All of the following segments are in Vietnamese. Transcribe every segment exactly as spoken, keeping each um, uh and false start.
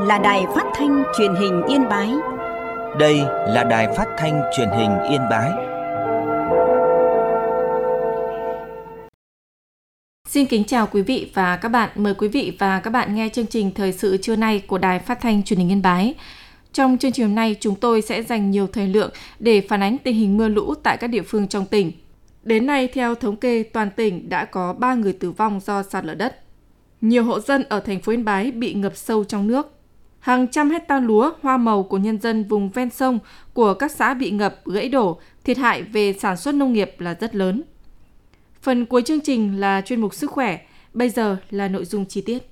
là Đài Phát thanh Truyền hình Yên Bái. Đây là Đài Phát thanh Truyền hình Yên Bái. Xin kính chào quý vị và các bạn. Mời quý vị và các bạn nghe chương trình Thời sự trưa nay của Đài Phát thanh Truyền hình Yên Bái. Trong chương trình hôm nay, chúng tôi sẽ dành nhiều thời lượng để phản ánh tình hình mưa lũ tại các địa phương trong tỉnh. Đến nay, theo thống kê, toàn tỉnh đã có ba người tử vong do sạt lở đất. Nhiều hộ dân ở thành phố Yên Bái bị ngập sâu trong nước. Hàng trăm hecta lúa, hoa màu của nhân dân vùng ven sông của các xã bị ngập, gãy đổ, thiệt hại về sản xuất nông nghiệp là rất lớn. Phần cuối chương trình là chuyên mục sức khỏe, bây giờ là nội dung chi tiết.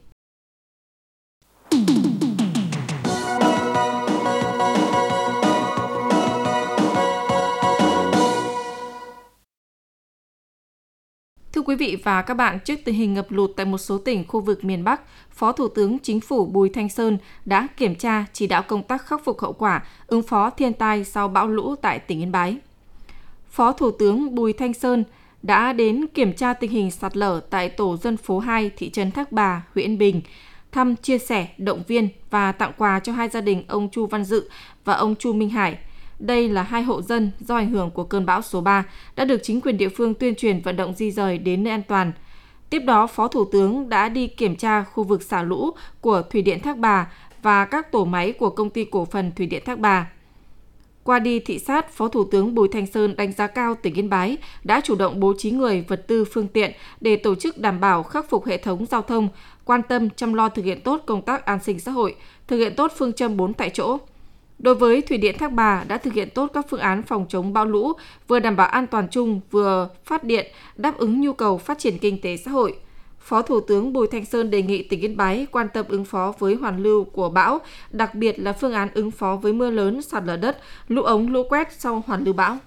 Thưa quý vị và các bạn, trước tình hình ngập lụt tại một số tỉnh khu vực miền Bắc, Phó Thủ tướng Chính phủ Bùi Thanh Sơn đã kiểm tra chỉ đạo công tác khắc phục hậu quả, ứng phó thiên tai sau bão lũ tại tỉnh Yên Bái. Phó Thủ tướng Bùi Thanh Sơn đã đến kiểm tra tình hình sạt lở tại tổ dân phố hai, thị trấn Thác Bà, huyện Yên Bình, thăm, chia sẻ, động viên và tặng quà cho hai gia đình ông Chu Văn Dự và ông Chu Minh Hải. Đây là hai hộ dân do ảnh hưởng của cơn bão số ba đã được chính quyền địa phương tuyên truyền vận động di dời đến nơi an toàn. Tiếp đó, Phó Thủ tướng đã đi kiểm tra khu vực xả lũ của Thủy điện Thác Bà và các tổ máy của Công ty Cổ phần Thủy điện Thác Bà. Qua đi thị sát, Phó Thủ tướng Bùi Thanh Sơn đánh giá cao tỉnh Yên Bái đã chủ động bố trí người, vật tư, phương tiện để tổ chức đảm bảo khắc phục hệ thống giao thông, quan tâm chăm lo thực hiện tốt công tác an sinh xã hội, thực hiện tốt phương châm bốn tại chỗ. Đối với Thủy điện Thác Bà đã thực hiện tốt các phương án phòng chống bão lũ, vừa đảm bảo an toàn chung, vừa phát điện, đáp ứng nhu cầu phát triển kinh tế xã hội. Phó Thủ tướng Bùi Thanh Sơn đề nghị tỉnh Yên Bái quan tâm ứng phó với hoàn lưu của bão, đặc biệt là phương án ứng phó với mưa lớn, sạt lở đất, lũ ống, lũ quét sau hoàn lưu bão.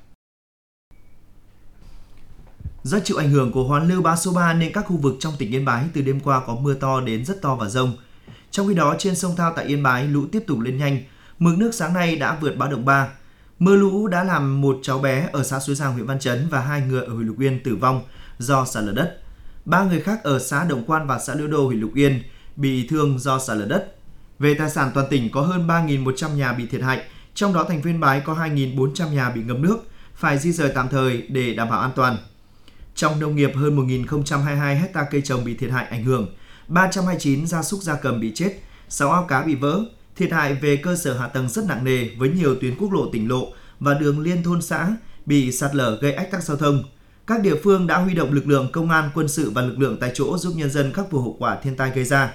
Do chịu ảnh hưởng của hoàn lưu bão số ba nên các khu vực trong tỉnh Yên Bái từ đêm qua có mưa to đến rất to và dông. Trong khi đó, trên sông Thao tại Yên Bái lũ tiếp tục lên nhanh, mực nước sáng nay đã vượt báo động ba. Mưa lũ đã làm một cháu bé ở xã Suối Giang, huyện Văn Chấn và hai người ở huyện Lục Yên tử vong do sạt lở đất. Ba người khác ở xã Đồng Quan và xã Liễu Đô, huyện Lục Yên bị thương do sạt lở đất. Về tài sản, toàn tỉnh có hơn ba nghìn một trăm nhà bị thiệt hại, trong đó thành phố Yên Bái có hai nghìn bốn trăm nhà bị ngập nước, phải di dời tạm thời để đảm bảo an toàn. Trong nông nghiệp, hơn một nghìn không trăm hai mươi hai hecta cây trồng bị thiệt hại ảnh hưởng, ba trăm hai mươi chín gia súc gia cầm bị chết, sáu ao cá bị vỡ. Thiệt hại về cơ sở hạ tầng rất nặng nề với nhiều tuyến quốc lộ, tỉnh lộ và đường liên thôn xã bị sạt lở gây ách tắc giao thông. Các địa phương đã huy động lực lượng công an, quân sự và lực lượng tại chỗ giúp nhân dân khắc phục hậu quả thiên tai gây ra.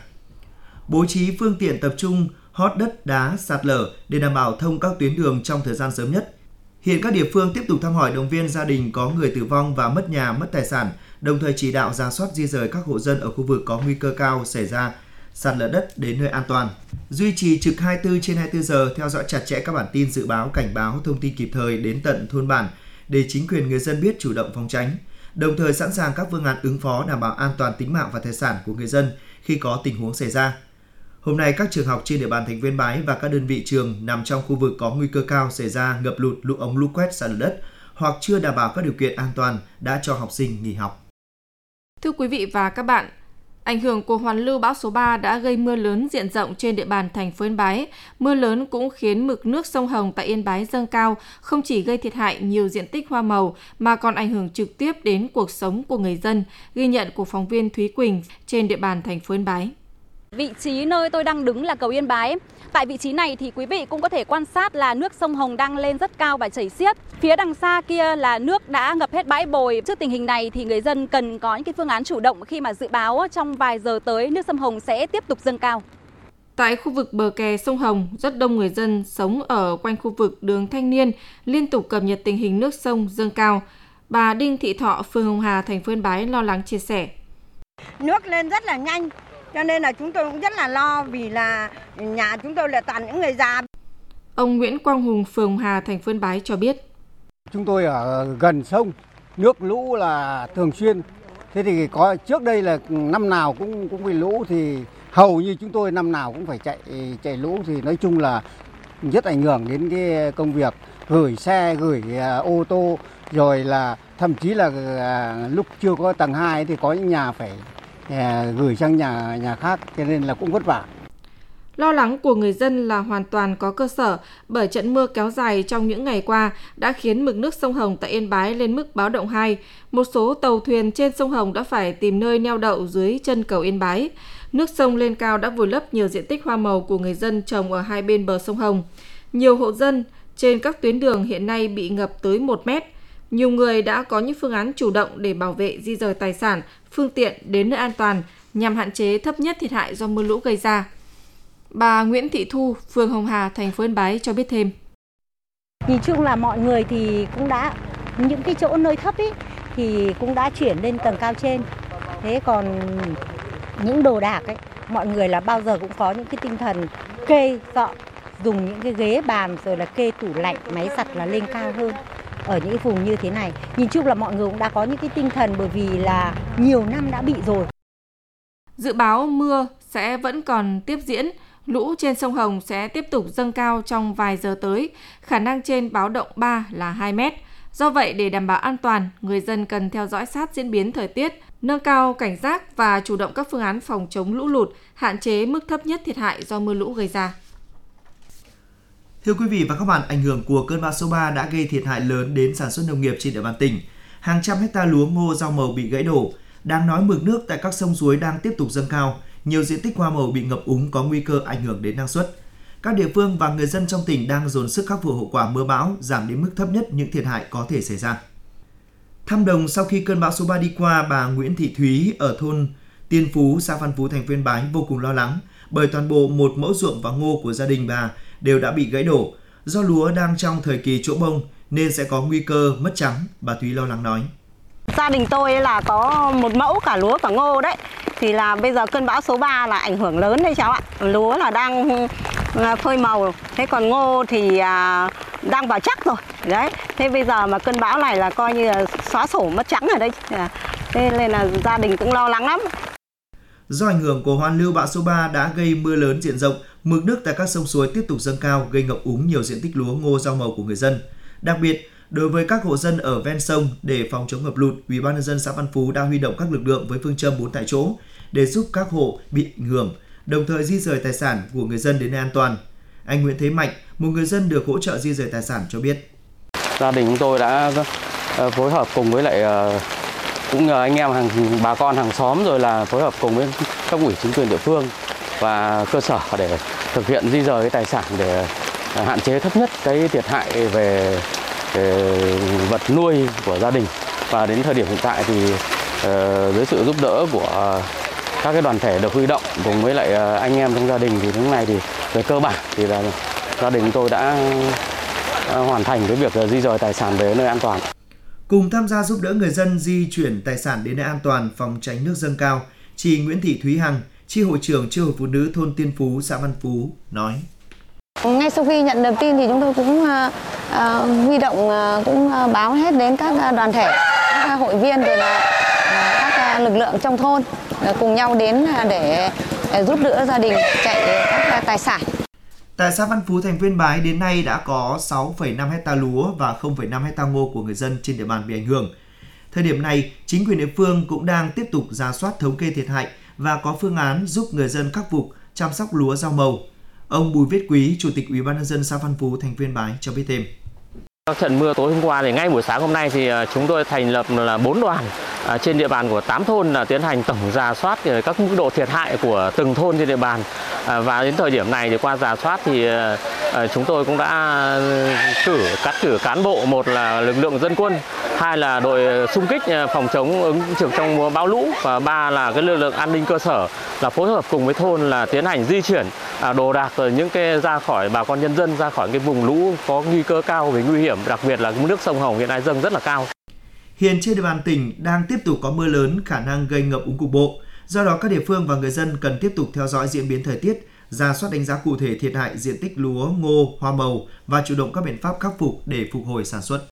Bố trí phương tiện tập trung hót đất, đá, sạt lở để đảm bảo thông các tuyến đường trong thời gian sớm nhất. Hiện các địa phương tiếp tục thăm hỏi, động viên gia đình có người tử vong và mất nhà, mất tài sản, đồng thời chỉ đạo rà soát di dời các hộ dân ở khu vực có nguy cơ cao xảy ra sạt lở đất đến nơi an toàn. Duy trì trực hai mươi tư trên hai mươi tư giờ, theo dõi chặt chẽ các bản tin dự báo, cảnh báo, thông tin kịp thời đến tận thôn bản để chính quyền người dân biết chủ động phòng tránh. Đồng thời sẵn sàng các phương án ứng phó đảm bảo an toàn tính mạng và tài sản của người dân khi có tình huống xảy ra. Hôm nay, các trường học trên địa bàn thành phố Yên Bái và các đơn vị trường nằm trong khu vực có nguy cơ cao xảy ra ngập lụt, lũ ống, lũ quét, sạt lở đất hoặc chưa đảm bảo các điều kiện an toàn đã cho học sinh nghỉ học. Thưa quý vị và các bạn, ảnh hưởng của hoàn lưu bão số ba đã gây mưa lớn diện rộng trên địa bàn thành phố Yên Bái. Mưa lớn cũng khiến mực nước sông Hồng tại Yên Bái dâng cao, không chỉ gây thiệt hại nhiều diện tích hoa màu mà còn ảnh hưởng trực tiếp đến cuộc sống của người dân, ghi nhận của phóng viên Thúy Quỳnh trên địa bàn thành phố Yên Bái. Vị trí nơi tôi đang đứng là cầu Yên Bái. Tại vị trí này thì quý vị cũng có thể quan sát là nước sông Hồng đang lên rất cao và chảy xiết. Phía đằng xa kia là nước đã ngập hết bãi bồi. Trước tình hình này thì người dân cần có những cái phương án chủ động khi mà dự báo trong vài giờ tới nước sông Hồng sẽ tiếp tục dâng cao. Tại khu vực bờ kè sông Hồng, rất đông người dân sống ở quanh khu vực đường Thanh Niên liên tục cập nhật tình hình nước sông dâng cao. Bà Đinh Thị Thọ, phường Hồng Hà, thành phố Yên Bái lo lắng chia sẻ. Nước lên rất là nhanh. Cho nên là chúng tôi cũng rất là lo vì là nhà chúng tôi là toàn những người già. Ông Nguyễn Quang Hùng, phường Hà, thành phố Yên Bái cho biết. Chúng tôi ở gần sông, nước lũ là thường xuyên. Thế thì có trước đây là năm nào cũng cũng bị lũ thì hầu như chúng tôi năm nào cũng phải chạy chạy lũ thì nói chung là rất ảnh hưởng đến cái công việc gửi xe, gửi ô tô rồi là thậm chí là lúc chưa có tầng hai thì có những nhà phải gửi sang nhà nhà khác, cho nên là cũng vất vả. Lo lắng của người dân là hoàn toàn có cơ sở bởi trận mưa kéo dài trong những ngày qua đã khiến mực nước sông Hồng tại Yên Bái lên mức báo động hai. Một số tàu thuyền trên sông Hồng đã phải tìm nơi neo đậu dưới chân cầu Yên Bái. Nước sông lên cao đã vùi lấp nhiều diện tích hoa màu của người dân trồng ở hai bên bờ sông Hồng. Nhiều hộ dân trên các tuyến đường hiện nay bị ngập tới một mét. Nhiều người đã có những phương án chủ động để bảo vệ di dời tài sản, phương tiện đến nơi an toàn nhằm hạn chế thấp nhất thiệt hại do mưa lũ gây ra. Bà Nguyễn Thị Thu, phường Hồng Hà, thành phố Yên Bái cho biết thêm. Nhìn chung là mọi người thì cũng đã, những cái chỗ nơi thấp ấy, thì cũng đã chuyển lên tầng cao trên. Thế còn những đồ đạc ấy, mọi người là bao giờ cũng có những cái tinh thần kê dọn, dùng những cái ghế bàn rồi là kê tủ lạnh, máy giặt là lên cao hơn. Ở những cái vùng như thế này, nhìn chung là mọi người cũng đã có những cái tinh thần bởi vì là nhiều năm đã bị rồi. Dự báo mưa sẽ vẫn còn tiếp diễn, lũ trên sông Hồng sẽ tiếp tục dâng cao trong vài giờ tới, khả năng trên báo động ba là hai mét. Do vậy, để đảm bảo an toàn, người dân cần theo dõi sát diễn biến thời tiết, nâng cao cảnh giác và chủ động các phương án phòng chống lũ lụt, hạn chế mức thấp nhất thiệt hại do mưa lũ gây ra. Thưa quý vị và các bạn, ảnh hưởng của cơn bão số ba đã gây thiệt hại lớn đến sản xuất nông nghiệp trên địa bàn tỉnh. Hàng trăm hecta lúa ngô rau màu bị gãy đổ. Đáng nói mực nước tại các sông suối đang tiếp tục dâng cao, nhiều diện tích hoa màu bị ngập úng có nguy cơ ảnh hưởng đến năng suất. Các địa phương và người dân trong tỉnh đang dồn sức khắc phục hậu quả mưa bão, giảm đến mức thấp nhất những thiệt hại có thể xảy ra. Thăm đồng sau khi cơn bão số ba đi qua, bà Nguyễn Thị Thúy ở thôn Tiên Phú, xã Văn Phú, thành phố Yên Bái vô cùng lo lắng bởi toàn bộ một mẫu ruộng và ngô của gia đình bà đều đã bị gãy đổ. Do lúa đang trong thời kỳ trổ bông nên sẽ có nguy cơ mất trắng, bà Thúy lo lắng nói. Gia đình tôi là có một mẫu cả lúa cả ngô đấy. Thì là bây giờ cơn bão số ba là ảnh hưởng lớn đấy cháu ạ. Lúa là đang phơi màu, thế còn ngô thì đang vào chắc rồi. Đấy, thế bây giờ mà cơn bão này là coi như là xóa sổ mất trắng ở đây. Thế nên là gia đình cũng lo lắng lắm. Do ảnh hưởng của hoàn lưu bão số ba đã gây mưa lớn diện rộng, mực nước tại các sông suối tiếp tục dâng cao, gây ngập úng nhiều diện tích lúa ngô rau màu của người dân. Đặc biệt, đối với các hộ dân ở ven sông để phòng chống ngập lụt, Ủy ban nhân dân xã Văn Phú đã huy động các lực lượng với phương châm bốn tại chỗ để giúp các hộ bị ảnh hưởng, đồng thời di dời tài sản của người dân đến nơi an toàn. Anh Nguyễn Thế Mạnh, một người dân được hỗ trợ di dời tài sản cho biết. Gia đình chúng tôi đã phối hợp cùng với lại cũng nhờ anh em hàng bà con hàng xóm rồi là phối hợp cùng với các ủy chính quyền địa phương và cơ sở để thực hiện di dời cái tài sản để hạn chế thấp nhất cái thiệt hại về, về vật nuôi của gia đình. Và đến thời điểm hiện tại thì uh, dưới sự giúp đỡ của các cái đoàn thể được huy động cùng với lại uh, anh em trong gia đình thì lúc này thì về cơ bản thì là gia đình tôi đã uh, hoàn thành cái việc uh, di dời tài sản về nơi an toàn. Cùng tham gia giúp đỡ người dân di chuyển tài sản đến nơi an toàn, phòng tránh nước dâng cao, chị Nguyễn Thị Thúy Hằng, chi hội trưởng chi hội phụ nữ thôn Tiên Phú, xã Văn Phú nói. Ngay sau khi nhận được tin thì chúng tôi cũng uh, uh, huy động uh, cũng uh, báo hết đến các uh, đoàn thể, các uh, hội viên rồi là uh, các uh, lực lượng trong thôn uh, cùng nhau đến uh, để uh, giúp đỡ gia đình chạy các uh, tài sản. Tại xã Văn Phú, thành phố Yên Bái đến nay đã có sáu phẩy năm hecta lúa và không phẩy năm hecta ngô của người dân trên địa bàn bị ảnh hưởng. Thời điểm này, chính quyền địa phương cũng đang tiếp tục rà soát thống kê thiệt hại và có phương án giúp người dân khắc phục chăm sóc lúa rau màu. Ông Bùi Viết Quý, Chủ tịch Ủy ban nhân dân xã Văn Phú, thành phố Yên Bái cho biết thêm. Sau trận mưa tối hôm qua thì ngay buổi sáng hôm nay thì chúng tôi thành lập là bốn đoàn trên địa bàn của tám thôn là tiến hành tổng rà soát các mức độ thiệt hại của từng thôn trên địa bàn. Và đến thời điểm này thì qua rà soát thì chúng tôi cũng đã cử cắt cử cán bộ, một là lực lượng dân quân, hai là đội xung kích phòng chống ứng trực trong mùa bão lũ và ba là cái lực lượng an ninh cơ sở là phối hợp cùng với thôn là tiến hành di chuyển đồ đạc rồi những cái ra khỏi bà con nhân dân ra khỏi cái vùng lũ có nguy cơ cao về nguy hiểm, đặc biệt là nước sông Hồng hiện nay dâng rất là cao. Hiện trên địa bàn tỉnh đang tiếp tục có mưa lớn, khả năng gây ngập úng cục bộ. Do đó các địa phương và người dân cần tiếp tục theo dõi diễn biến thời tiết, rà soát đánh giá cụ thể thiệt hại diện tích lúa, ngô, hoa màu và chủ động các biện pháp khắc phục để phục hồi sản xuất.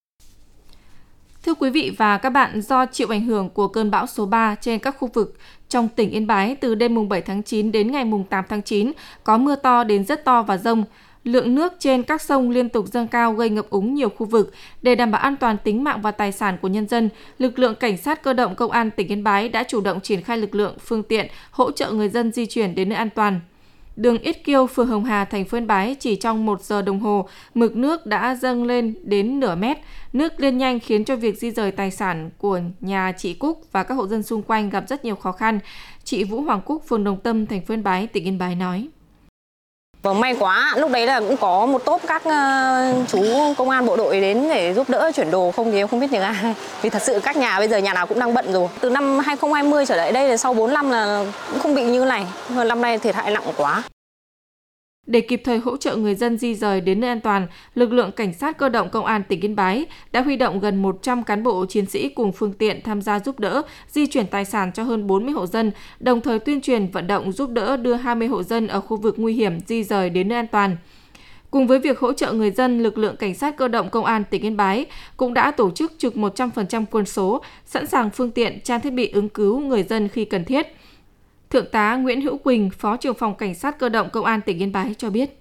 Thưa quý vị và các bạn, do chịu ảnh hưởng của cơn bão số ba trên các khu vực trong tỉnh Yên Bái từ đêm mùng bảy tháng chín đến ngày mùng tám tháng chín có mưa to đến rất to và dông. Lượng nước trên các sông liên tục dâng cao gây ngập úng nhiều khu vực. Để đảm bảo an toàn tính mạng và tài sản của nhân dân, lực lượng cảnh sát cơ động công an tỉnh Yên Bái đã chủ động triển khai lực lượng, phương tiện hỗ trợ người dân di chuyển đến nơi an toàn. Đường Yết Kiêu, phường Hồng Hà, thành phố Yên Bái chỉ trong một giờ đồng hồ, mực nước đã dâng lên đến nửa mét. Nước lên nhanh khiến cho việc di rời tài sản của nhà chị Cúc và các hộ dân xung quanh gặp rất nhiều khó khăn. Chị Vũ Hoàng Cúc, phường Đồng Tâm, thành phố Yên Bái, tỉnh Yên Bái nói. Vâng, may quá, lúc đấy là cũng có một tốp các uh, chú công an bộ đội đến để giúp đỡ chuyển đồ, không thì em không biết những ai. Vì thật sự các nhà bây giờ nhà nào cũng đang bận rồi. Từ năm hai không hai không trở lại đây là sau bốn năm là cũng không bị như này, nhưng mà năm nay thiệt hại nặng quá. Để kịp thời hỗ trợ người dân di rời đến nơi an toàn, lực lượng Cảnh sát cơ động Công an tỉnh Yên Bái đã huy động gần một trăm cán bộ chiến sĩ cùng phương tiện tham gia giúp đỡ, di chuyển tài sản cho hơn bốn mươi hộ dân, đồng thời tuyên truyền vận động giúp đỡ đưa hai mươi hộ dân ở khu vực nguy hiểm di rời đến nơi an toàn. Cùng với việc hỗ trợ người dân, lực lượng Cảnh sát cơ động Công an tỉnh Yên Bái cũng đã tổ chức trực một trăm phần trăm quân số, sẵn sàng phương tiện, trang thiết bị ứng cứu người dân khi cần thiết. Thượng tá Nguyễn Hữu Quỳnh, Phó trưởng phòng Cảnh sát cơ động Công an tỉnh Yên Bái cho biết.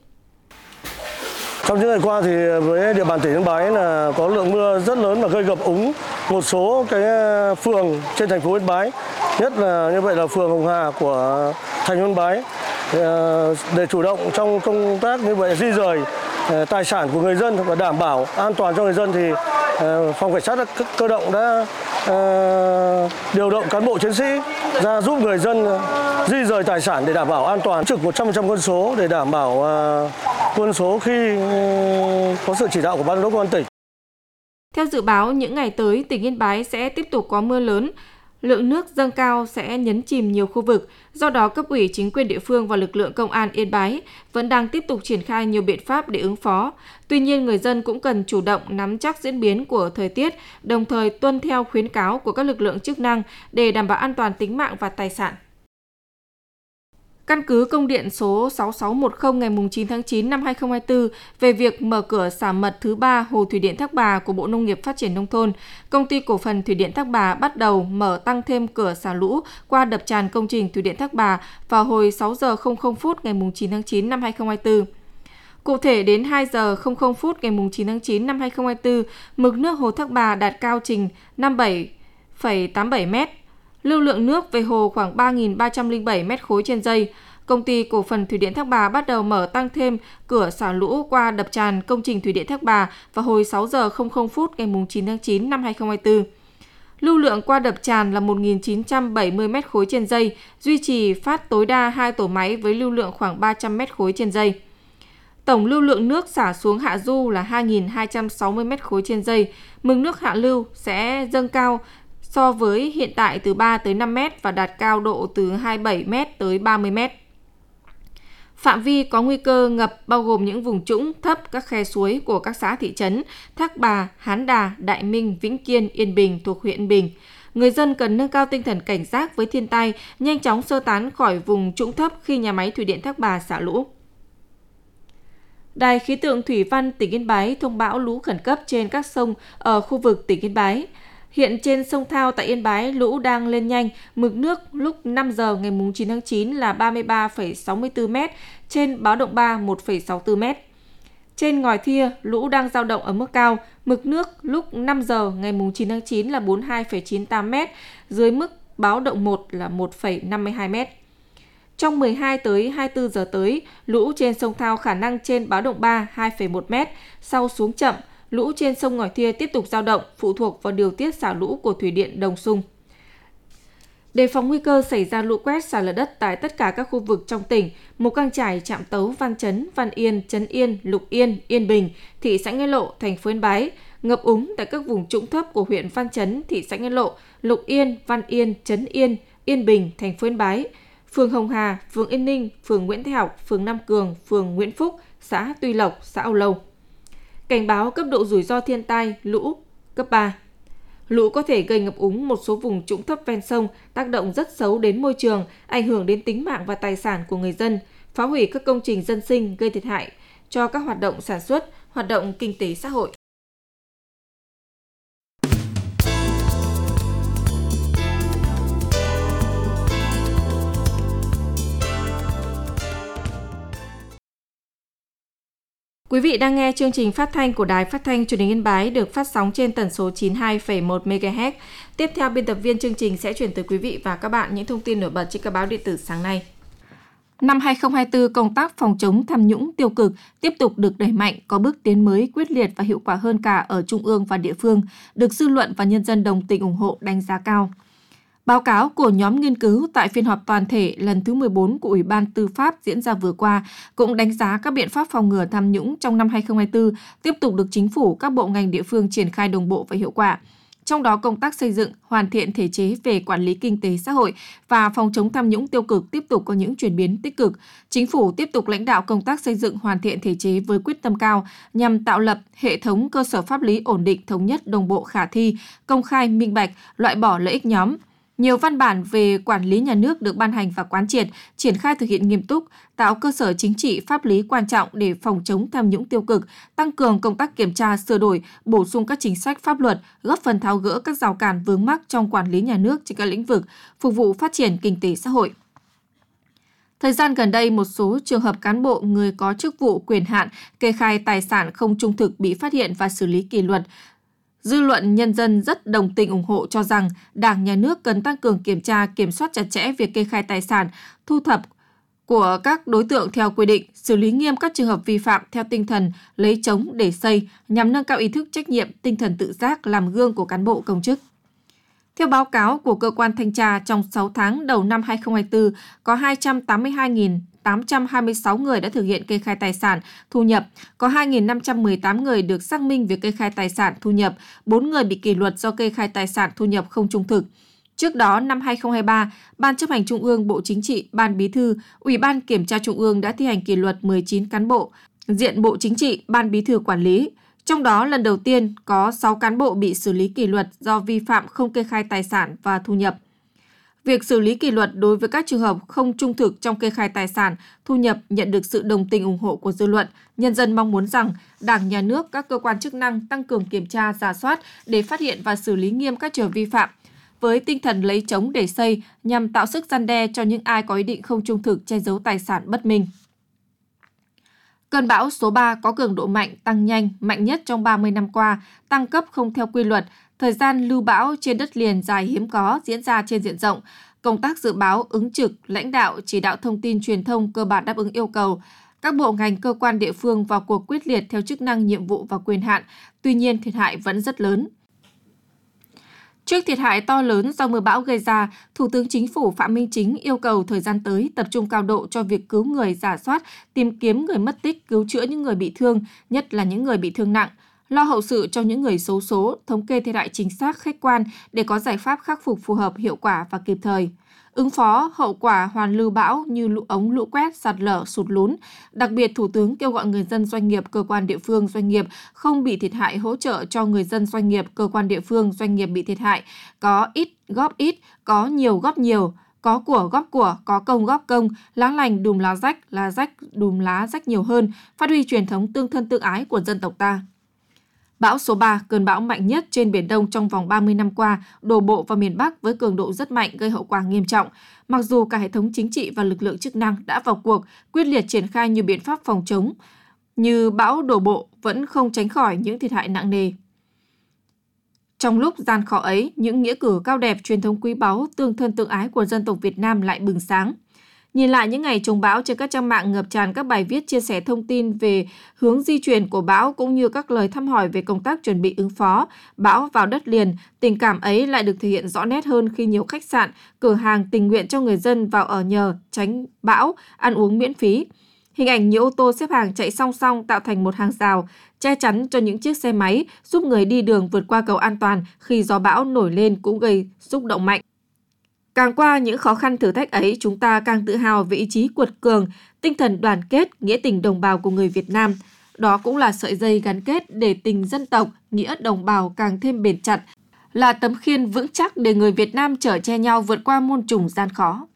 Trong những ngày qua thì với địa bàn tỉnh Yên Bái là có lượng mưa rất lớn và gây ngập úng một số cái phường trên thành phố Yên Bái, nhất là như vậy là phường Hồng Hà của thành phố Yên Bái. Để chủ động trong công tác như vậy di rời tài sản của người dân và đảm bảo an toàn cho người dân thì phòng Cảnh sát cơ động đã điều động cán bộ chiến sĩ ra giúp người dân di rời tài sản để đảm bảo an toàn, trực một trăm phần trăm quân số để đảm bảo quân số khi có sự chỉ đạo của Ban Giám đốc Công an tỉnh. Theo dự báo, những ngày tới, tỉnh Yên Bái sẽ tiếp tục có mưa lớn. Lượng nước dâng cao sẽ nhấn chìm nhiều khu vực, do đó cấp ủy chính quyền địa phương và lực lượng công an Yên Bái vẫn đang tiếp tục triển khai nhiều biện pháp để ứng phó. Tuy nhiên, người dân cũng cần chủ động nắm chắc diễn biến của thời tiết, đồng thời tuân theo khuyến cáo của các lực lượng chức năng để đảm bảo an toàn tính mạng và tài sản. Căn cứ công điện số sáu sáu một không ngày chín tháng chín năm hai nghìn không trăm hai mươi tư về việc mở cửa xả mật thứ ba Hồ Thủy Điện Thác Bà của Bộ Nông nghiệp Phát triển Nông thôn, Công ty Cổ phần Thủy điện Thác Bà bắt đầu mở tăng thêm cửa xả lũ qua đập tràn công trình Thủy điện Thác Bà vào hồi sáu giờ không không phút ngày chín tháng chín năm hai nghìn không trăm hai mươi tư. Cụ thể, đến hai giờ không không phút ngày chín tháng chín năm hai nghìn không trăm hai mươi tư, mực nước hồ Thác Bà đạt cao trình năm mươi bảy phẩy tám mươi bảy mét. Lưu lượng nước về hồ khoảng ba nghìn ba trăm lẻ bảy mét khối trên giây. Công ty Cổ phần Thủy điện Thác Bà bắt đầu mở tăng thêm cửa xả lũ qua đập tràn công trình Thủy điện Thác Bà vào hồi sáu giờ không không phút ngày chín tháng chín năm hai nghìn không trăm hai mươi tư. Lưu lượng qua đập tràn là một nghìn chín trăm bảy mươi mét khối trên giây, duy trì phát tối đa hai tổ máy với lưu lượng khoảng ba trăm mét khối trên giây. Tổng lưu lượng nước xả xuống hạ du là hai nghìn hai trăm sáu mươi mét khối trên giây. Mực nước hạ lưu sẽ dâng cao so với hiện tại từ ba tới năm mét và đạt cao độ từ hai mươi bảy mét tới ba mươi mét. Phạm vi có nguy cơ ngập bao gồm những vùng trũng, thấp, các khe suối của các xã thị trấn Thác Bà, Hán Đà, Đại Minh, Vĩnh Kiên, Yên Bình thuộc huyện Yên Bình. Người dân cần nâng cao tinh thần cảnh giác với thiên tai, nhanh chóng sơ tán khỏi vùng trũng thấp khi nhà máy Thủy điện Thác Bà xả lũ. Đài khí tượng thủy văn tỉnh Yên Bái thông báo lũ khẩn cấp trên các sông ở khu vực tỉnh Yên Bái. Hiện trên sông Thao tại Yên Bái, lũ đang lên nhanh, mực nước lúc năm giờ ngày chín tháng chín là ba mươi ba phẩy sáu mươi tư mét, trên báo động ba một phẩy sáu mươi tư mét. Trên Ngòi Thia, lũ đang dao động ở mức cao, mực nước lúc năm giờ ngày chín tháng chín là bốn mươi hai phẩy chín mươi tám mét, dưới mức báo động một là một phẩy năm mươi hai mét. Trong mười hai tới hai mươi tư giờ tới, lũ trên sông Thao khả năng trên báo động ba hai phẩy một mét, sau xuống chậm. Lũ trên sông Ngòi Thia tiếp tục dao động, phụ thuộc vào điều tiết xả lũ của Thủy điện Đồng Xung. Đề phòng nguy cơ xảy ra lũ quét, sạt lở đất tại tất cả các khu vực trong tỉnh, Mù Cang Chải, Trạm Tấu, Văn Chấn, Văn Yên, Trấn Yên, Lục Yên, Yên Bình, thị xã Nghĩa Lộ, thành phố Yên Bái, ngập úng tại các vùng trũng thấp của huyện Văn Chấn, thị xã Nghĩa Lộ, Lục Yên, Văn Yên, Trấn Yên, Yên Bình, thành phố Yên Bái, phường Hồng Hà, phường Yên Ninh, phường Nguyễn Thái Học, phường Nam Cường, phường Nguyễn Phúc, xã Tuy Lộc, xã Âu Lâu. Cảnh báo cấp độ rủi ro thiên tai, lũ, cấp ba. Lũ có thể gây ngập úng một số vùng trũng thấp ven sông, tác động rất xấu đến môi trường, ảnh hưởng đến tính mạng và tài sản của người dân, phá hủy các công trình dân sinh, gây thiệt hại cho các hoạt động sản xuất, hoạt động kinh tế xã hội. Quý vị đang nghe chương trình phát thanh của Đài Phát thanh Truyền hình Yên Bái được phát sóng trên tần số chín mươi hai phẩy một mê ga héc. Tiếp theo, biên tập viên chương trình sẽ chuyển tới quý vị và các bạn những thông tin nổi bật trên các báo điện tử sáng nay. Năm hai không hai tư, công tác phòng chống tham nhũng tiêu cực tiếp tục được đẩy mạnh, có bước tiến mới, quyết liệt và hiệu quả hơn cả ở trung ương và địa phương, được dư luận và nhân dân đồng tình ủng hộ, đánh giá cao. Báo cáo của nhóm nghiên cứu tại phiên họp toàn thể lần thứ mười bốn của Ủy ban Tư pháp diễn ra vừa qua cũng đánh giá các biện pháp phòng ngừa tham nhũng trong năm hai không hai tư tiếp tục được chính phủ, các bộ ngành địa phương triển khai đồng bộ và hiệu quả. Trong đó, công tác xây dựng, hoàn thiện thể chế về quản lý kinh tế xã hội và phòng chống tham nhũng tiêu cực tiếp tục có những chuyển biến tích cực. Chính phủ tiếp tục lãnh đạo công tác xây dựng, hoàn thiện thể chế với quyết tâm cao nhằm tạo lập hệ thống cơ sở pháp lý ổn định, thống nhất, đồng bộ, khả thi, công khai, minh bạch, loại bỏ lợi ích nhóm. Nhiều văn bản về quản lý nhà nước được ban hành và quán triệt, triển khai thực hiện nghiêm túc, tạo cơ sở chính trị pháp lý quan trọng để phòng chống tham nhũng tiêu cực, tăng cường công tác kiểm tra, sửa đổi, bổ sung các chính sách pháp luật, góp phần tháo gỡ các rào cản vướng mắc trong quản lý nhà nước trên các lĩnh vực, phục vụ phát triển kinh tế xã hội. Thời gian gần đây, một số trường hợp cán bộ, người có chức vụ quyền hạn, kê khai tài sản không trung thực bị phát hiện và xử lý kỷ luật. Dư luận nhân dân rất đồng tình ủng hộ cho rằng Đảng, Nhà nước cần tăng cường kiểm tra, kiểm soát chặt chẽ việc kê khai tài sản, thu thập của các đối tượng theo quy định, xử lý nghiêm các trường hợp vi phạm theo tinh thần lấy trống để xây nhằm nâng cao ý thức trách nhiệm, tinh thần tự giác, làm gương của cán bộ công chức. Theo báo cáo của cơ quan thanh tra, trong sáu tháng đầu năm hai không hai tư, có hai trăm tám mươi hai nghìn tám trăm hai mươi sáu người đã thực hiện kê khai tài sản, thu nhập, có hai nghìn năm trăm mười tám người được xác minh việc kê khai tài sản, thu nhập, bốn người bị kỷ luật do kê khai tài sản, thu nhập không trung thực. Trước đó, năm hai không hai ba, Ban Chấp hành Trung ương, Bộ Chính trị, Ban Bí thư, Ủy ban Kiểm tra Trung ương đã thi hành kỷ luật mười chín cán bộ, diện Bộ Chính trị, Ban Bí thư quản lý. Trong đó, lần đầu tiên có sáu cán bộ bị xử lý kỷ luật do vi phạm không kê khai tài sản và thu nhập. Việc xử lý kỷ luật đối với các trường hợp không trung thực trong kê khai tài sản, thu nhập nhận được sự đồng tình ủng hộ của dư luận. Nhân dân mong muốn rằng Đảng, Nhà nước, các cơ quan chức năng tăng cường kiểm tra, rà soát để phát hiện và xử lý nghiêm các trường hợp vi phạm, với tinh thần lấy trống để xây nhằm tạo sức răn đe cho những ai có ý định không trung thực, che giấu tài sản bất minh. Cơn bão số ba có cường độ mạnh, tăng nhanh, mạnh nhất trong ba mươi năm qua, tăng cấp không theo quy luật. Thời gian lưu bão trên đất liền dài hiếm có diễn ra trên diện rộng. Công tác dự báo, ứng trực, lãnh đạo, chỉ đạo thông tin truyền thông cơ bản đáp ứng yêu cầu. Các bộ ngành, cơ quan địa phương vào cuộc quyết liệt theo chức năng, nhiệm vụ và quyền hạn. Tuy nhiên, thiệt hại vẫn rất lớn. Trước thiệt hại to lớn do mưa bão gây ra, Thủ tướng Chính phủ Phạm Minh Chính yêu cầu thời gian tới tập trung cao độ cho việc cứu người, rà soát, tìm kiếm người mất tích, cứu chữa những người bị thương, nhất là những người bị thương nặng, lo hậu sự cho những người xấu số, thống kê thiệt hại chính xác, khách quan để có giải pháp khắc phục phù hợp, hiệu quả và kịp thời. Ứng phó hậu quả hoàn lưu bão như lũ ống, lũ quét, sạt lở, sụt lún. Đặc biệt, Thủ tướng kêu gọi người dân, doanh nghiệp, cơ quan địa phương, doanh nghiệp không bị thiệt hại, hỗ trợ cho người dân, doanh nghiệp, cơ quan địa phương, doanh nghiệp bị thiệt hại. Có ít góp ít, có nhiều góp nhiều, có của góp của, có công góp công, lá lành đùm lá rách, lá rách đùm lá rách nhiều hơn, phát huy truyền thống tương thân tương ái của dân tộc ta. Bão số ba, cơn bão mạnh nhất trên Biển Đông trong vòng ba mươi năm qua, đổ bộ vào miền Bắc với cường độ rất mạnh, gây hậu quả nghiêm trọng. Mặc dù cả hệ thống chính trị và lực lượng chức năng đã vào cuộc, quyết liệt triển khai nhiều biện pháp phòng chống, như bão đổ bộ vẫn không tránh khỏi những thiệt hại nặng nề. Trong lúc gian khó ấy, những nghĩa cử cao đẹp, truyền thống quý báu, tương thân tương ái của dân tộc Việt Nam lại bừng sáng. Nhìn lại những ngày chống bão trên các trang mạng ngập tràn các bài viết chia sẻ thông tin về hướng di chuyển của bão cũng như các lời thăm hỏi về công tác chuẩn bị ứng phó bão vào đất liền, tình cảm ấy lại được thể hiện rõ nét hơn khi nhiều khách sạn, cửa hàng tình nguyện cho người dân vào ở nhờ, tránh bão, ăn uống miễn phí. Hình ảnh nhiều ô tô xếp hàng chạy song song tạo thành một hàng rào, che chắn cho những chiếc xe máy, giúp người đi đường vượt qua cầu an toàn khi gió bão nổi lên cũng gây xúc động mạnh. Càng qua những khó khăn thử thách ấy, chúng ta càng tự hào về ý chí quật cường, tinh thần đoàn kết, nghĩa tình đồng bào của người Việt Nam. Đó cũng là sợi dây gắn kết để tình dân tộc, nghĩa đồng bào càng thêm bền chặt, là tấm khiên vững chắc để người Việt Nam chở che nhau vượt qua muôn trùng gian khó.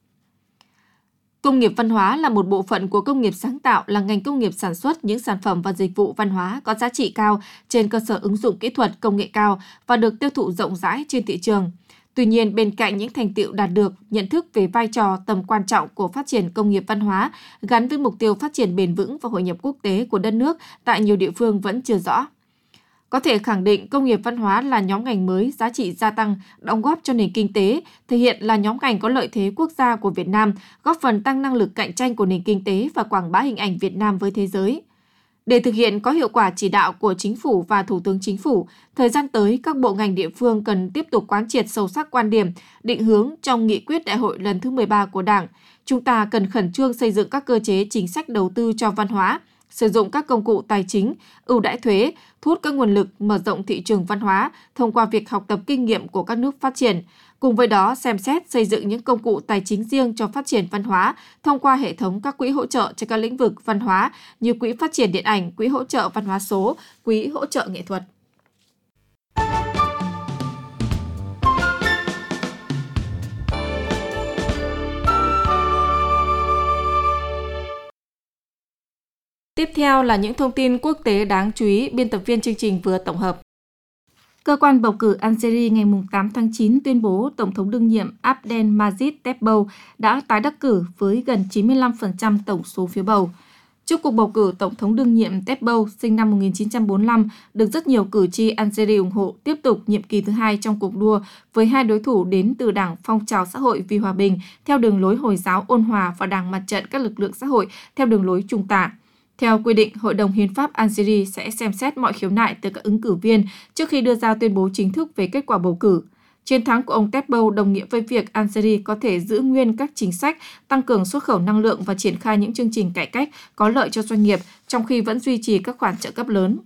Công nghiệp văn hóa là một bộ phận của công nghiệp sáng tạo, là ngành công nghiệp sản xuất những sản phẩm và dịch vụ văn hóa có giá trị cao trên cơ sở ứng dụng kỹ thuật công nghệ cao và được tiêu thụ rộng rãi trên thị trường. Tuy nhiên, bên cạnh những thành tựu đạt được, nhận thức về vai trò, tầm quan trọng của phát triển công nghiệp văn hóa gắn với mục tiêu phát triển bền vững và hội nhập quốc tế của đất nước tại nhiều địa phương vẫn chưa rõ. Có thể khẳng định công nghiệp văn hóa là nhóm ngành mới giá trị gia tăng, đóng góp cho nền kinh tế, thể hiện là nhóm ngành có lợi thế quốc gia của Việt Nam, góp phần tăng năng lực cạnh tranh của nền kinh tế và quảng bá hình ảnh Việt Nam với thế giới. Để thực hiện có hiệu quả chỉ đạo của Chính phủ và Thủ tướng Chính phủ, thời gian tới các bộ ngành địa phương cần tiếp tục quán triệt sâu sắc quan điểm, định hướng trong nghị quyết đại hội lần thứ mười ba của Đảng. Chúng ta cần khẩn trương xây dựng các cơ chế chính sách đầu tư cho văn hóa, sử dụng các công cụ tài chính, ưu đãi thuế, thu hút các nguồn lực mở rộng thị trường văn hóa thông qua việc học tập kinh nghiệm của các nước phát triển. Cùng với đó, xem xét xây dựng những công cụ tài chính riêng cho phát triển văn hóa thông qua hệ thống các quỹ hỗ trợ cho các lĩnh vực văn hóa như Quỹ Phát triển Điện ảnh, Quỹ Hỗ trợ Văn hóa số, Quỹ Hỗ trợ Nghệ thuật. Tiếp theo là những thông tin quốc tế đáng chú ý biên tập viên chương trình vừa tổng hợp. Cơ quan bầu cử Algeria ngày tám tháng chín tuyên bố Tổng thống đương nhiệm Abdelmadjid Tebboune đã tái đắc cử với gần chín mươi lăm phần trăm tổng số phiếu bầu. Trước cuộc bầu cử, Tổng thống đương nhiệm Tebboune sinh năm một nghìn chín trăm bốn mươi lăm được rất nhiều cử tri Algeria ủng hộ tiếp tục nhiệm kỳ thứ hai trong cuộc đua với hai đối thủ đến từ Đảng Phong trào xã hội vì hòa bình theo đường lối Hồi giáo ôn hòa và Đảng Mặt trận các lực lượng xã hội theo đường lối trung tả. Theo quy định, Hội đồng Hiến pháp Algeria sẽ xem xét mọi khiếu nại từ các ứng cử viên trước khi đưa ra tuyên bố chính thức về kết quả bầu cử. Chiến thắng của ông Tebboune đồng nghĩa với việc Algeria có thể giữ nguyên các chính sách, tăng cường xuất khẩu năng lượng và triển khai những chương trình cải cách có lợi cho doanh nghiệp, trong khi vẫn duy trì các khoản trợ cấp lớn.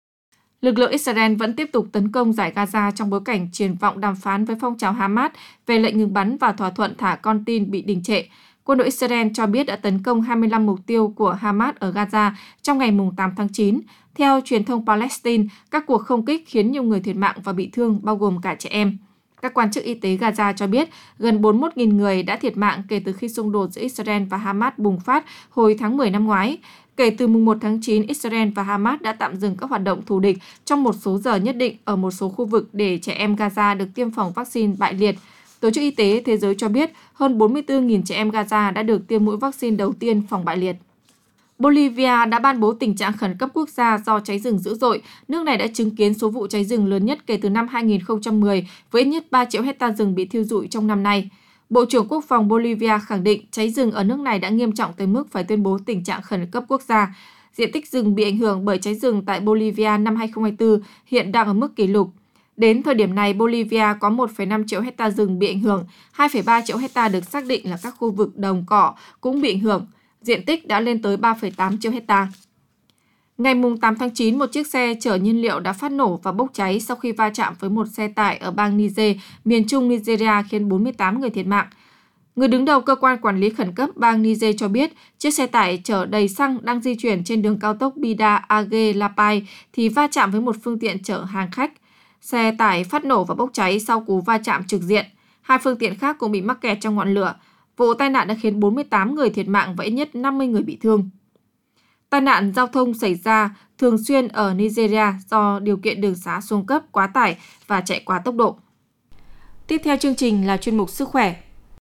Lực lượng Israel vẫn tiếp tục tấn công Dải Gaza trong bối cảnh triển vọng đàm phán với phong trào Hamas về lệnh ngừng bắn và thỏa thuận thả con tin bị đình trệ. Quân đội Israel cho biết đã tấn công hai mươi lăm mục tiêu của Hamas ở Gaza trong ngày tám tháng chín. Theo truyền thông Palestine, các cuộc không kích khiến nhiều người thiệt mạng và bị thương, bao gồm cả trẻ em. Các quan chức y tế Gaza cho biết gần bốn mươi mốt nghìn người đã thiệt mạng kể từ khi xung đột giữa Israel và Hamas bùng phát hồi tháng mười năm ngoái. Kể từ mùng một tháng chín, Israel và Hamas đã tạm dừng các hoạt động thù địch trong một số giờ nhất định ở một số khu vực để trẻ em Gaza được tiêm phòng vaccine bại liệt. Tổ chức Y tế Thế giới cho biết hơn bốn mươi tư nghìn trẻ em Gaza đã được tiêm mũi vaccine đầu tiên phòng bại liệt. Bolivia đã ban bố tình trạng khẩn cấp quốc gia do cháy rừng dữ dội. Nước này đã chứng kiến số vụ cháy rừng lớn nhất kể từ năm hai nghìn không trăm mười, với ít nhất ba triệu hectare rừng bị thiêu rụi trong năm nay. Bộ trưởng Quốc phòng Bolivia khẳng định cháy rừng ở nước này đã nghiêm trọng tới mức phải tuyên bố tình trạng khẩn cấp quốc gia. Diện tích rừng bị ảnh hưởng bởi cháy rừng tại Bolivia năm hai không hai tư hiện đang ở mức kỷ lục. Đến thời điểm này, Bolivia có một phẩy năm triệu hectare rừng bị ảnh hưởng, hai phẩy ba triệu hectare được xác định là các khu vực đồng cỏ cũng bị ảnh hưởng. Diện tích đã lên tới ba phẩy tám triệu hectare. Ngày tám tháng chín, một chiếc xe chở nhiên liệu đã phát nổ và bốc cháy sau khi va chạm với một xe tải ở bang Niger, miền trung Nigeria khiến bốn mươi tám người thiệt mạng. Người đứng đầu cơ quan quản lý khẩn cấp bang Niger cho biết chiếc xe tải chở đầy xăng đang di chuyển trên đường cao tốc Bida-Age-Lapai thì va chạm với một phương tiện chở hàng khách. Xe tải phát nổ và bốc cháy sau cú va chạm trực diện. Hai phương tiện khác cũng bị mắc kẹt trong ngọn lửa. Vụ tai nạn đã khiến bốn mươi tám người thiệt mạng và ít nhất năm mươi người bị thương. Tai nạn giao thông xảy ra thường xuyên ở Nigeria do điều kiện đường xá xuống cấp, quá tải và chạy quá tốc độ. Tiếp theo chương trình là chuyên mục Sức khỏe.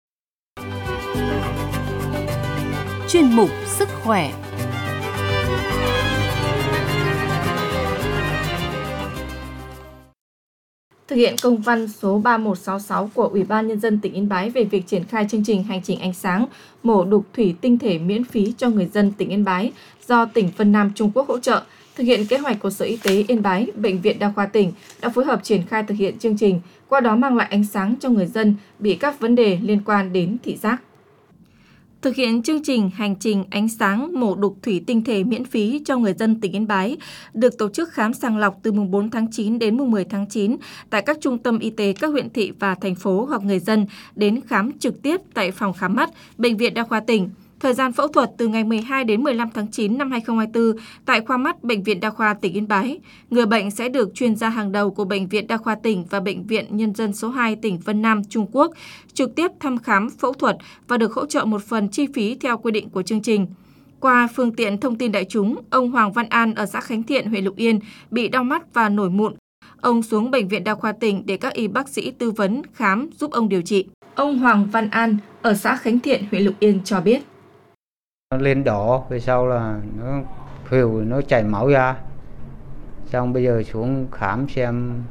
Chuyên mục Sức khỏe. Thực hiện công văn số ba một sáu sáu của Ủy ban Nhân dân tỉnh Yên Bái về việc triển khai chương trình hành trình ánh sáng mổ đục thủy tinh thể miễn phí cho người dân tỉnh Yên Bái do tỉnh Vân Nam Trung Quốc hỗ trợ. Thực hiện kế hoạch của Sở Y tế Yên Bái, Bệnh viện Đa khoa tỉnh đã phối hợp triển khai thực hiện chương trình, qua đó mang lại ánh sáng cho người dân bị các vấn đề liên quan đến thị giác. Thực hiện chương trình hành trình ánh sáng mổ đục thủy tinh thể miễn phí cho người dân tỉnh Yên Bái được tổ chức khám sàng lọc từ mùng bốn tháng chín đến mùng mười tháng chín tại các trung tâm y tế các huyện thị và thành phố, hoặc người dân đến khám trực tiếp tại phòng khám mắt Bệnh viện Đa khoa tỉnh. Thời gian phẫu thuật từ ngày mười hai đến mười lăm tháng chín năm hai không hai tư tại khoa mắt Bệnh viện Đa khoa tỉnh Yên Bái. Người bệnh sẽ được chuyên gia hàng đầu của Bệnh viện Đa khoa tỉnh và Bệnh viện Nhân dân số hai tỉnh Vân Nam, Trung Quốc trực tiếp thăm khám phẫu thuật và được hỗ trợ một phần chi phí theo quy định của chương trình. Qua phương tiện thông tin đại chúng, ông Hoàng Văn An ở xã Khánh Thiện, huyện Lục Yên bị đau mắt và nổi mụn. Ông xuống Bệnh viện Đa khoa tỉnh để các y bác sĩ tư vấn, khám, giúp ông điều trị. Ông Hoàng Văn An ở xã Khánh Thiện, huyện Lục Yên cho biết. Nó lên đỏ, về sau là nó phều, nó chảy máu ra. Xong bây giờ xuống khám xem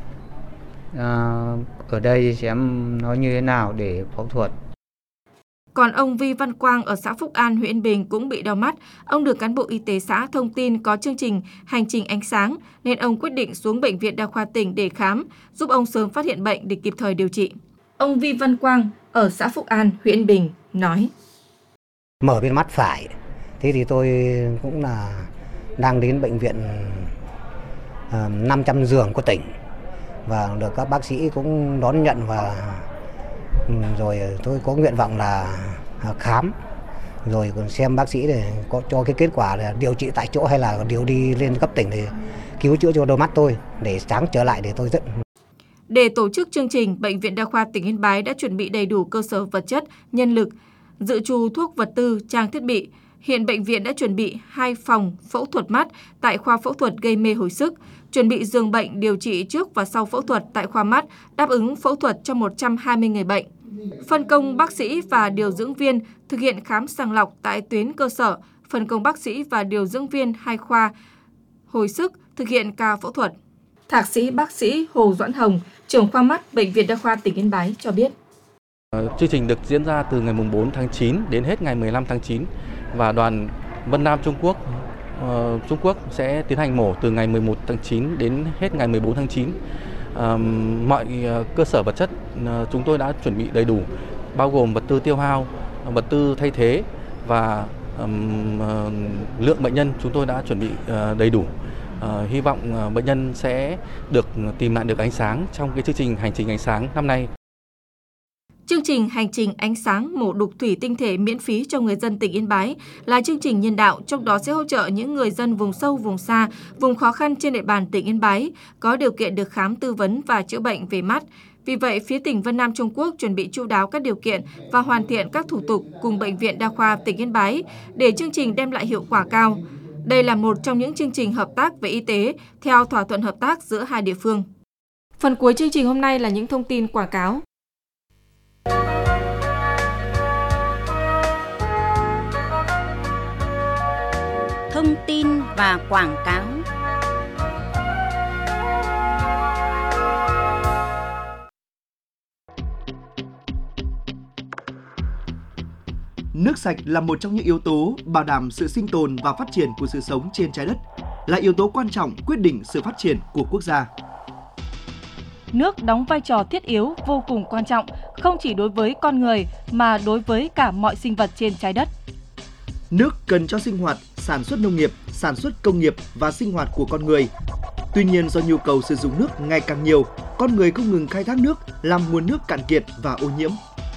à, ở đây xem nó như thế nào để phẫu thuật. Còn ông Vi Văn Quang ở xã Phúc An, huyện Yên Bình cũng bị đau mắt. Ông được cán bộ y tế xã thông tin có chương trình hành trình ánh sáng nên ông quyết định xuống Bệnh viện Đa khoa tỉnh để khám, giúp ông sớm phát hiện bệnh để kịp thời điều trị. Ông Vi Văn Quang ở xã Phúc An, huyện Yên Bình nói: Mở bên mắt phải, thế thì tôi cũng là đang đến bệnh viện uh, năm trăm giường của tỉnh và được các bác sĩ cũng đón nhận, và rồi tôi có nguyện vọng là khám rồi còn xem bác sĩ để có cho cái kết quả là điều trị tại chỗ hay là điều đi lên cấp tỉnh để cứu chữa cho đôi mắt tôi để sáng trở lại để tôi rất. Để tổ chức chương trình, Bệnh viện Đa khoa tỉnh Yên Bái đã chuẩn bị đầy đủ cơ sở vật chất, nhân lực, dự trù thuốc vật tư, trang thiết bị. Hiện bệnh viện đã chuẩn bị hai phòng phẫu thuật mắt tại khoa phẫu thuật gây mê hồi sức, chuẩn bị giường bệnh điều trị trước và sau phẫu thuật tại khoa mắt, đáp ứng phẫu thuật cho một trăm hai mươi người bệnh. Phân công bác sĩ và điều dưỡng viên thực hiện khám sàng lọc tại tuyến cơ sở, phân công bác sĩ và điều dưỡng viên hai khoa hồi sức thực hiện ca phẫu thuật. Thạc sĩ bác sĩ Hồ Doãn Hồng, trưởng khoa mắt Bệnh viện Đa khoa tỉnh Yên Bái cho biết. Chương trình được diễn ra từ ngày bốn tháng chín đến hết ngày mười lăm tháng chín và đoàn Vân Nam Trung Quốc uh, Trung Quốc sẽ tiến hành mổ từ ngày mười một tháng chín đến hết ngày mười bốn tháng chín. Uh, mọi uh, cơ sở vật chất uh, chúng tôi đã chuẩn bị đầy đủ, bao gồm vật tư tiêu hao, vật tư thay thế và um, uh, lượng bệnh nhân chúng tôi đã chuẩn bị uh, đầy đủ. Uh, hy vọng uh, bệnh nhân sẽ được tìm lại được ánh sáng trong cái chương trình hành trình ánh sáng năm nay. Chương trình Hành trình ánh sáng mổ đục thủy tinh thể miễn phí cho người dân tỉnh Yên Bái là chương trình nhân đạo, trong đó sẽ hỗ trợ những người dân vùng sâu, vùng xa, vùng khó khăn trên địa bàn tỉnh Yên Bái có điều kiện được khám tư vấn và chữa bệnh về mắt. Vì vậy, phía tỉnh Vân Nam Trung Quốc chuẩn bị chu đáo các điều kiện và hoàn thiện các thủ tục cùng Bệnh viện Đa khoa tỉnh Yên Bái để chương trình đem lại hiệu quả cao. Đây là một trong những chương trình hợp tác về y tế theo thỏa thuận hợp tác giữa hai địa phương. Phần cuối chương trình hôm nay là những thông tin quảng cáo. Thông tin và quảng cáo. Nước sạch là một trong những yếu tố bảo đảm sự sinh tồn và phát triển của sự sống trên trái đất, là yếu tố quan trọng quyết định sự phát triển của quốc gia. Nước đóng vai trò thiết yếu vô cùng quan trọng, không chỉ đối với con người mà đối với cả mọi sinh vật trên trái đất. Nước cần cho sinh hoạt, sản xuất nông nghiệp, sản xuất công nghiệp và sinh hoạt của con người. Tuy nhiên, do nhu cầu sử dụng nước ngày càng nhiều, con người không ngừng khai thác nước, làm nguồn nước cạn kiệt và ô nhiễm.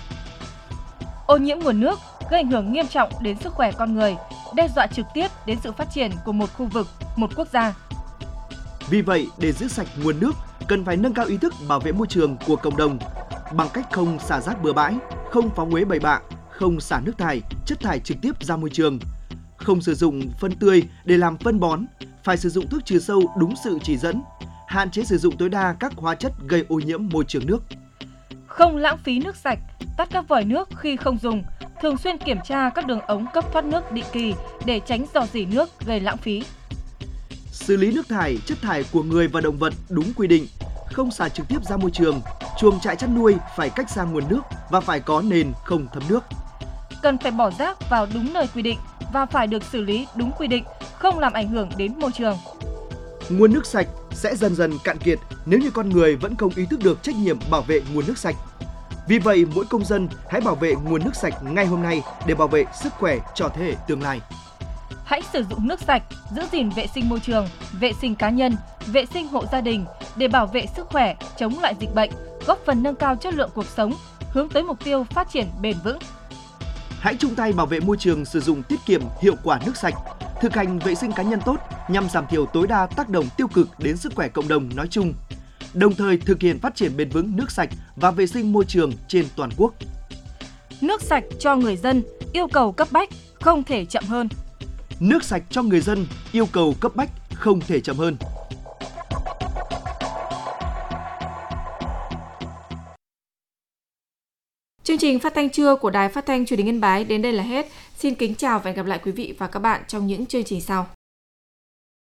Ô nhiễm nguồn nước gây ảnh hưởng nghiêm trọng đến sức khỏe con người, đe dọa trực tiếp đến sự phát triển của một khu vực, một quốc gia. Vì vậy, để giữ sạch nguồn nước, cần phải nâng cao ý thức bảo vệ môi trường của cộng đồng bằng cách không xả rác bừa bãi, không phóng uế bậy bạ, không xả nước thải, chất thải trực tiếp ra môi trường, không sử dụng phân tươi để làm phân bón, phải sử dụng thuốc trừ sâu đúng sự chỉ dẫn, hạn chế sử dụng tối đa các hóa chất gây ô nhiễm môi trường nước. Không lãng phí nước sạch, tắt các vòi nước khi không dùng, thường xuyên kiểm tra các đường ống cấp thoát nước định kỳ để tránh rò rỉ nước gây lãng phí. Xử lý nước thải, chất thải của người và động vật đúng quy định, không xả trực tiếp ra môi trường, chuồng trại chăn nuôi phải cách xa nguồn nước và phải có nền không thấm nước. Cần phải bỏ rác vào đúng nơi quy định và phải được xử lý đúng quy định, không làm ảnh hưởng đến môi trường. Nguồn nước sạch sẽ dần dần cạn kiệt nếu như con người vẫn không ý thức được trách nhiệm bảo vệ nguồn nước sạch. Vì vậy, mỗi công dân hãy bảo vệ nguồn nước sạch ngay hôm nay để bảo vệ sức khỏe cho thế hệ tương lai. Hãy sử dụng nước sạch, giữ gìn vệ sinh môi trường, vệ sinh cá nhân, vệ sinh hộ gia đình để bảo vệ sức khỏe, chống lại dịch bệnh, góp phần nâng cao chất lượng cuộc sống, hướng tới mục tiêu phát triển bền vững. Hãy chung tay bảo vệ môi trường, sử dụng tiết kiệm hiệu quả nước sạch, thực hành vệ sinh cá nhân tốt nhằm giảm thiểu tối đa tác động tiêu cực đến sức khỏe cộng đồng nói chung, đồng thời thực hiện phát triển bền vững nước sạch và vệ sinh môi trường trên toàn quốc. Nước sạch cho người dân, yêu cầu cấp bách, không thể chậm hơn. Nước sạch cho người dân, yêu cầu cấp bách, không thể chậm hơn. Chương trình phát thanh trưa của Đài Phát thanh Truyền hình Yên Bái đến đây là hết. Xin kính chào và hẹn gặp lại quý vị và các bạn trong những chương trình sau.